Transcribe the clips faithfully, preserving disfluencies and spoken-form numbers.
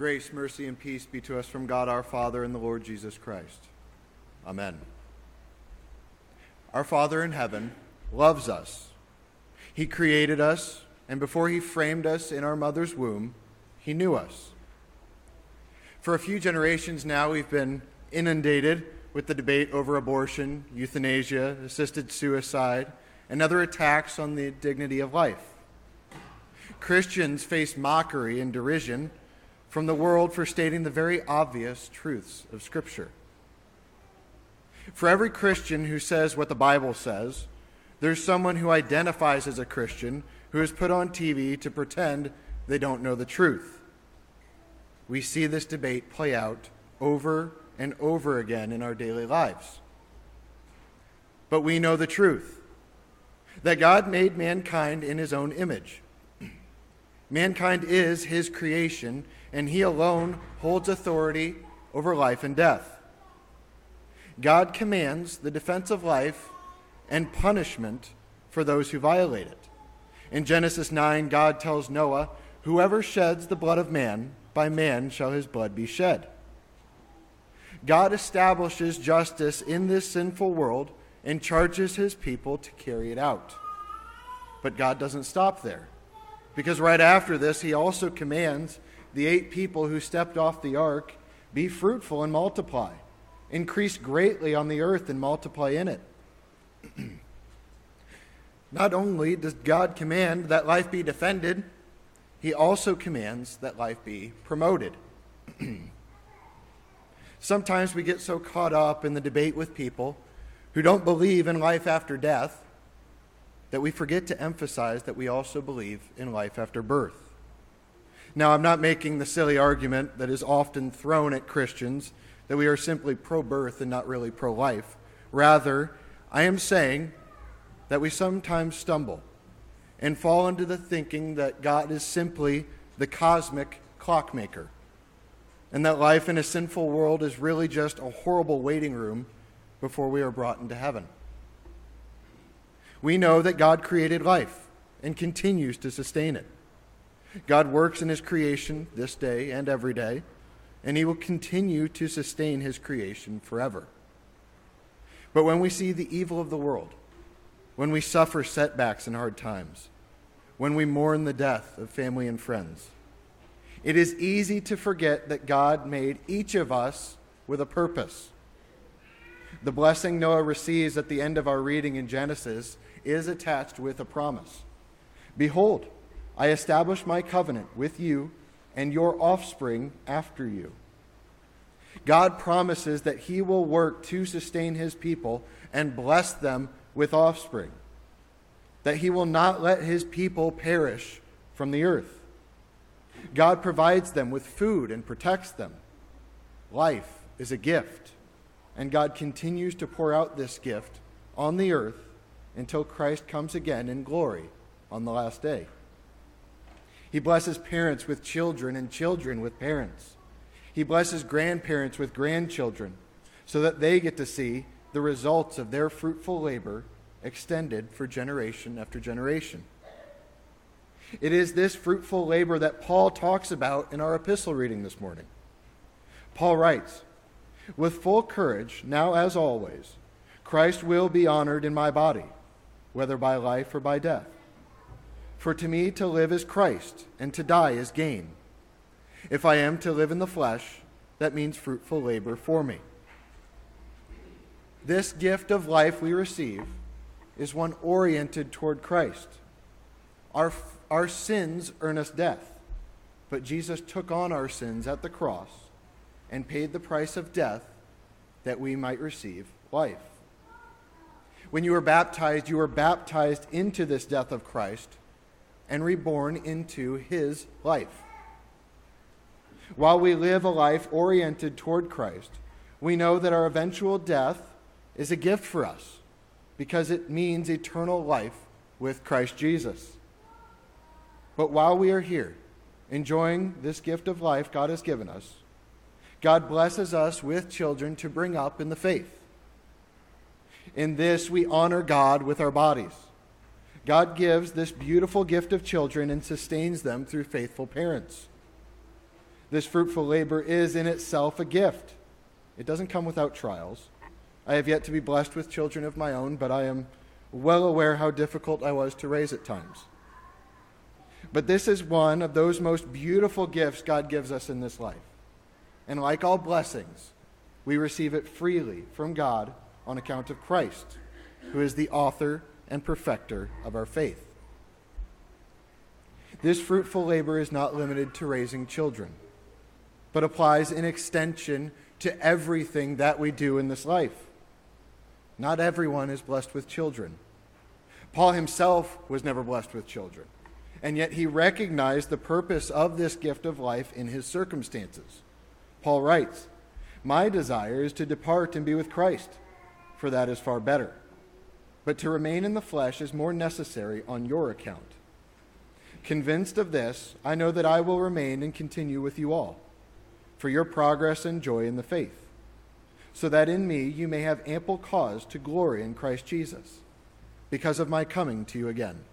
Grace, mercy, and peace be to us from God our Father and the Lord Jesus Christ. Amen. Our Father in heaven loves us. He created us, and before he framed us in our mother's womb, he knew us. For a few generations now, we've been inundated with the debate over abortion, euthanasia, assisted suicide, and other attacks on the dignity of life. Christians face mockery and derision from the world for stating the very obvious truths of Scripture. For every Christian who says what the Bible says, there's someone who identifies as a Christian who is put on T V to pretend they don't know the truth. We see this debate play out over and over again in our daily lives. But we know the truth, that God made mankind in his own image. Mankind is his creation, and he alone holds authority over life and death. God commands the defense of life and punishment for those who violate it. In Genesis nine, God tells Noah, "Whoever sheds the blood of man, by man shall his blood be shed." God establishes justice in this sinful world and charges his people to carry it out. But God doesn't stop there, because right after this, he also commands the eight people who stepped off the ark, be fruitful and multiply, increase greatly on the earth and multiply in it. Not only does God command that life be defended, he also commands that life be promoted. Sometimes we get so caught up in the debate with people who don't believe in life after death that we forget to emphasize that we also believe in life after birth. Now, I'm not making the silly argument that is often thrown at Christians that we are simply pro-birth and not really pro-life. Rather, I am saying that we sometimes stumble and fall into the thinking that God is simply the cosmic clockmaker, and that life in a sinful world is really just a horrible waiting room before we are brought into heaven. We know that God created life and continues to sustain it. God works in his creation this day and every day, and he will continue to sustain his creation forever. But when we see the evil of the world, when we suffer setbacks and hard times, when we mourn the death of family and friends, it is easy to forget that God made each of us with a purpose. The blessing Noah receives at the end of our reading in Genesis is attached with a promise. "Behold, I establish my covenant with you and your offspring after you." God promises that he will work to sustain his people and bless them with offspring, that he will not let his people perish from the earth. God provides them with food and protects them. Life is a gift, and God continues to pour out this gift on the earth until Christ comes again in glory on the last day. He blesses parents with children and children with parents. He blesses grandparents with grandchildren so that they get to see the results of their fruitful labor extended for generation after generation. It is this fruitful labor that Paul talks about in our epistle reading this morning. Paul writes, "With full courage, now as always, Christ will be honored in my body, whether by life or by death. For to me to live is Christ, and to die is gain. If I am to live in the flesh, that means fruitful labor for me." This gift of life we receive is one oriented toward Christ. Our, our sins earn us death, but Jesus took on our sins at the cross and paid the price of death that we might receive life. When you were baptized, you were baptized into this death of Christ and reborn into his life. While we live a life oriented toward Christ, we know that our eventual death is a gift for us because it means eternal life with Christ Jesus. But while we are here, enjoying this gift of life God has given us, God blesses us with children to bring up in the faith. In this, we honor God with our bodies. God gives this beautiful gift of children and sustains them through faithful parents. This fruitful labor is in itself a gift. It doesn't come without trials. I have yet to be blessed with children of my own, but I am well aware how difficult I was to raise at times. But this is one of those most beautiful gifts God gives us in this life. And like all blessings, we receive it freely from God on account of Christ, who is the author and perfecter of our faith. This fruitful labor is not limited to raising children, but applies in extension to everything that we do in this life. Not everyone is blessed with children. Paul himself was never blessed with children, and yet he recognized the purpose of this gift of life in his circumstances. Paul writes, "My desire is to depart and be with Christ, for that is far better. But to remain in the flesh is more necessary on your account. Convinced of this, I know that I will remain and continue with you all, for your progress and joy in the faith, so that in me you may have ample cause to glory in Christ Jesus, because of my coming to you again."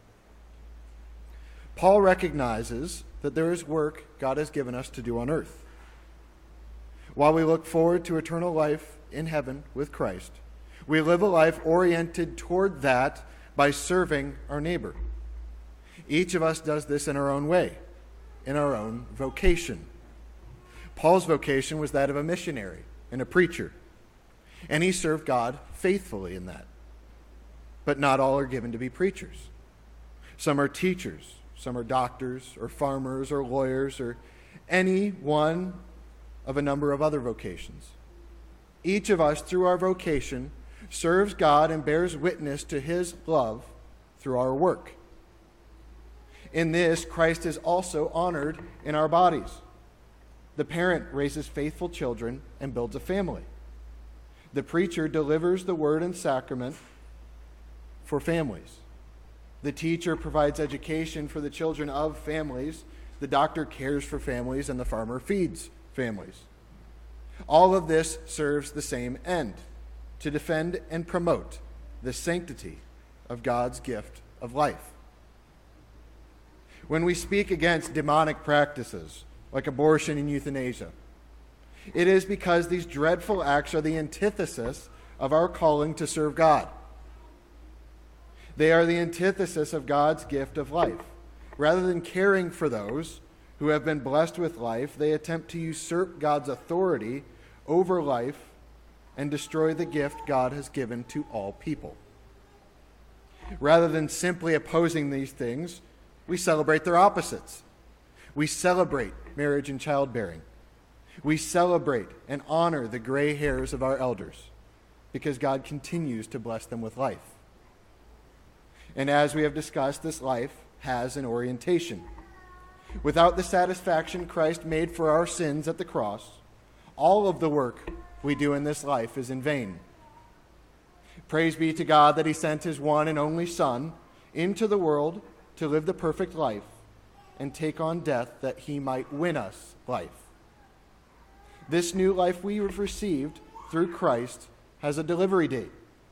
Paul recognizes that there is work God has given us to do on earth. While we look forward to eternal life in heaven with Christ, we live a life oriented toward that by serving our neighbor. Each of us does this in our own way, in our own vocation. Paul's vocation was that of a missionary and a preacher, and he served God faithfully in that. But not all are given to be preachers. Some are teachers, some are doctors or farmers or lawyers or any one of a number of other vocations. Each of us, through our vocation, serves God and bears witness to his love through our work. In this, Christ is also honored in our bodies. The parent raises faithful children and builds a family. The preacher delivers the word and sacrament for families. The teacher provides education for the children of families. The doctor cares for families, and the farmer feeds families. All of this serves the same end, to defend and promote the sanctity of God's gift of life. When we speak against demonic practices like abortion and euthanasia, it is because these dreadful acts are the antithesis of our calling to serve God. They are the antithesis of God's gift of life. Rather than caring for those who have been blessed with life, they attempt to usurp God's authority over life and destroy the gift God has given to all people. Rather than simply opposing these things, we celebrate their opposites. We celebrate marriage and childbearing. We celebrate and honor the gray hairs of our elders because God continues to bless them with life. And as we have discussed, this life has an orientation. Without the satisfaction Christ made for our sins at the cross, all of the work we do in this life is in vain. Praise be to God that he sent his one and only Son into the world to live the perfect life and take on death that he might win us life. This new life we have received through Christ has a delivery date.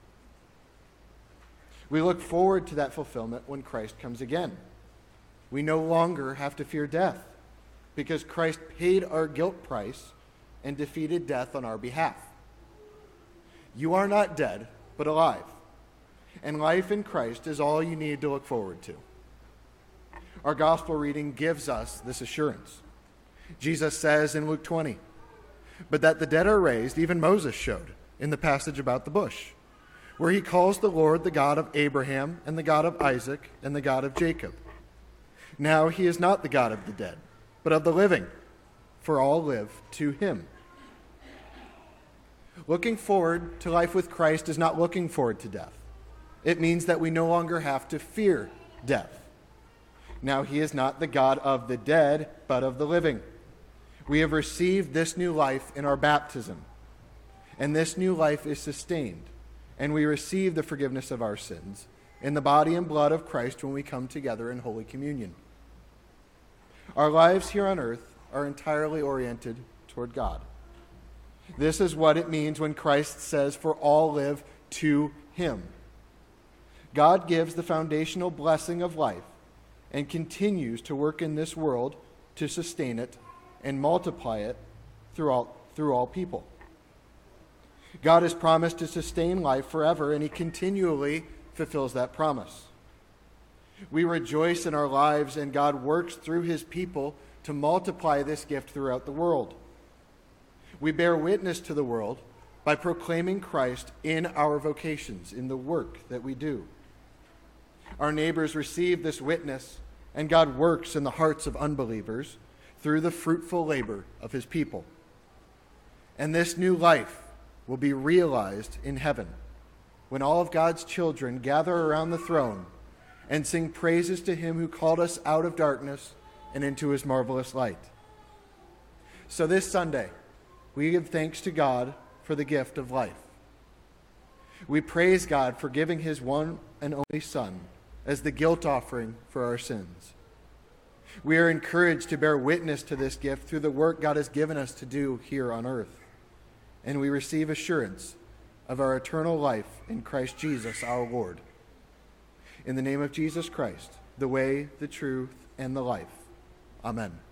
We look forward to that fulfillment when Christ comes again. We no longer have to fear death because Christ paid our guilt price and defeated death on our behalf. You are not dead, but alive, and life in Christ is all you need to look forward to. Our gospel reading gives us this assurance. Jesus says in Luke twenty, "But that the dead are raised, even Moses showed in the passage about the bush, where he calls the Lord the God of Abraham and the God of Isaac and the God of Jacob. Now he is not the God of the dead, but of the living, for all live to him." Looking forward to life with Christ is not looking forward to death. It means that we no longer have to fear death. Now he is not the God of the dead, but of the living. We have received this new life in our baptism, and this new life is sustained, and we receive the forgiveness of our sins in the body and blood of Christ when we come together in Holy Communion. Our lives here on earth are entirely oriented toward God. This is what it means when Christ says, "For all live to him." God gives the foundational blessing of life and continues to work in this world to sustain it and multiply it through all, through all people. God has promised to sustain life forever, and he continually fulfills that promise. We rejoice in our lives, and God works through his people to multiply this gift throughout the world. We bear witness to the world by proclaiming Christ in our vocations, in the work that we do. Our neighbors receive this witness, and God works in the hearts of unbelievers through the fruitful labor of his people. And this new life will be realized in heaven when all of God's children gather around the throne and sing praises to him who called us out of darkness and into his marvelous light. So this Sunday, we give thanks to God for the gift of life. We praise God for giving his one and only Son as the guilt offering for our sins. We are encouraged to bear witness to this gift through the work God has given us to do here on earth. And we receive assurance of our eternal life in Christ Jesus our Lord. In the name of Jesus Christ, the way, the truth, and the life. Amen.